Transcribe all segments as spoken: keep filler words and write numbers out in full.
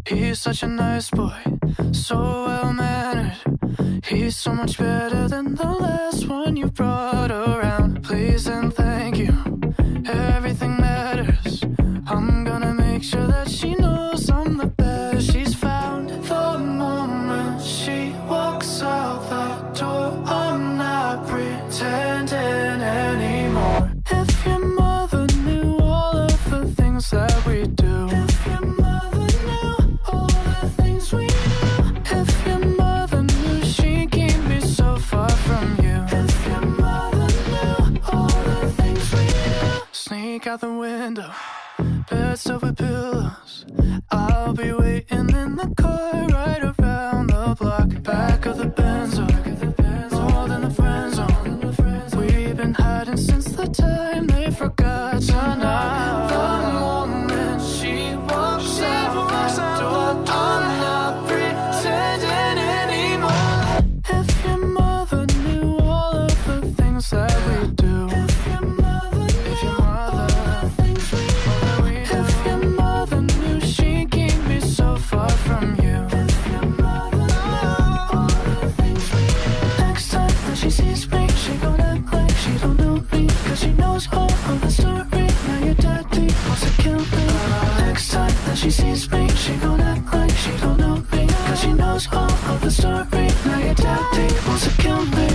He's such a nice boy, so well-mannered. He's so much better than the last one you brought around. Please and thank you, everything matters. I'm gonna make sure that she knows I'm the best she's found. The moment she walks out that door, I'm not pretending anymore. If your mother knew all of the things that we do, if your mother knew all the things we do, if your mother knew she'd keep me so far from you, if your mother knew all the things we do. Sneak out the window, bed stuffed with pillows. I'll be waiting in the car right around the block. Back of the Benzo, more than a friend zone. We've been hiding since the time they forgot to knock. The moment she walks out that door, I'm not pretending anymore. If your mother knew all of the things that we do, if your mother knew if your mother all the things we do, if your mother knew she'd keep me so far from you, if your mother knew all the things we do. Next time that she sees me, she gon' act like she don't know me, cause she knows all of the story. Now your daddy wants to kill me. Next time that she sees me, she gon' act like she don't know me, cause she knows all of the story. Now your daddy wants to kill me.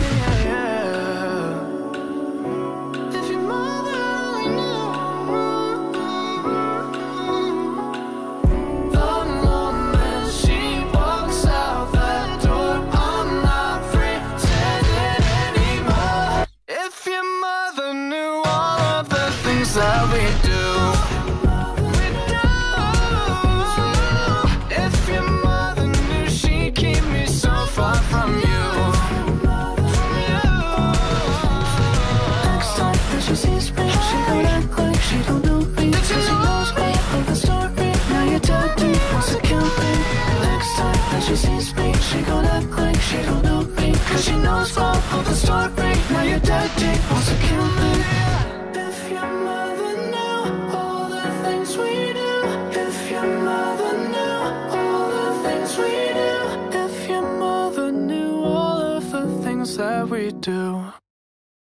If your mother only knew. The moment she walks out that door, I'm not pretending anymore. If your mother knew all of the things that we do, we do. If your mother knew she'd keep me so far from you, from you. Next time that she sees me, she gon' act like she don't know me, cause she knows all of the story. Now your daddy wants to kill me. Next time that she sees me, she gon' act like she don't know me, cause she knows all of the story. Now your daddy wants to kill me. If your mother knew all the things we do, if your mother knew all the things we do, if your mother knew all of the things that we do.